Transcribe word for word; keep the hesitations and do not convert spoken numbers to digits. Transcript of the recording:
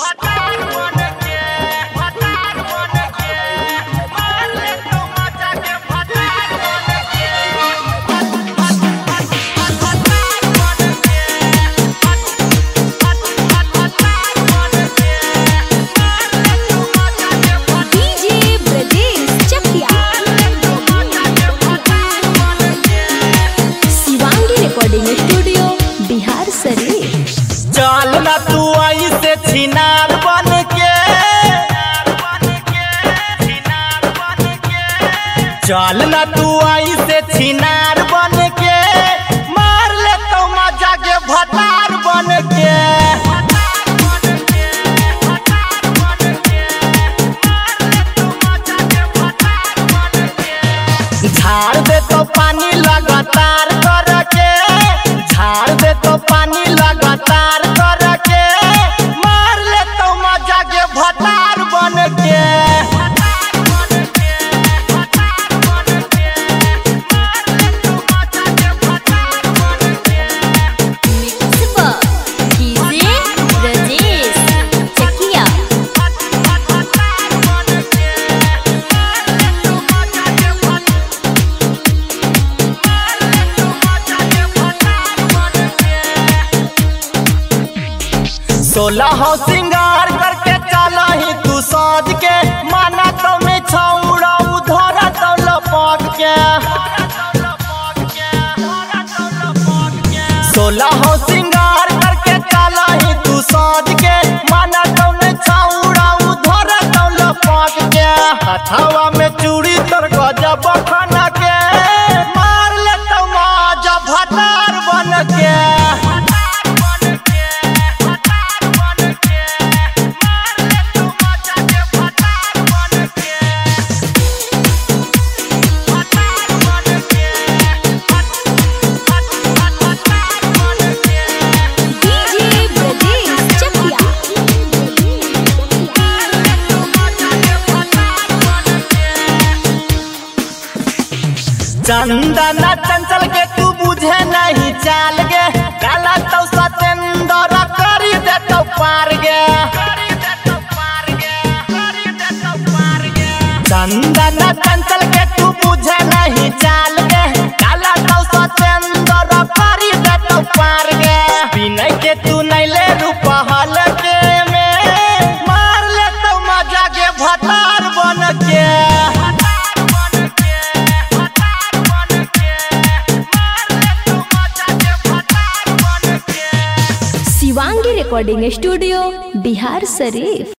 Recording studio Bihar Sharif. चल ना तू आई से छिनार बन के, चल ना तू आई से छिनार बन के, मार ले तो मजा के भतार बन के। झाड़ दे तो पानी लगातार कर के, झाड़ दे तो पानी लगातार कर के, मार ले तो मजा के भतार बन के। सोलह हो सिंगार करके चला ही तू साज के, माना तो में छौड़ा उधर तो लपक के। सोलह हो सिंगार करके चला ही तू साज के, माना तो में छौड़ा उधर तो लपक के। हथवा में चूड़ी तर गजब खाना के, मार ले तो मजा भतार बन के। चंदना चंचल के तू बुझे नहीं चाल गे, काला तो सतेंद्र करी दे तो पार गे। चंदना चंचल के तू बुझे नहीं चाल गे, काला तो सतेंद्र करी दे तो पार गे। बिना के तू नहीं ले रूपा हल के में, मार ले तो मजा के भतार बन के। Shivangi recording studio Bihar Sharif.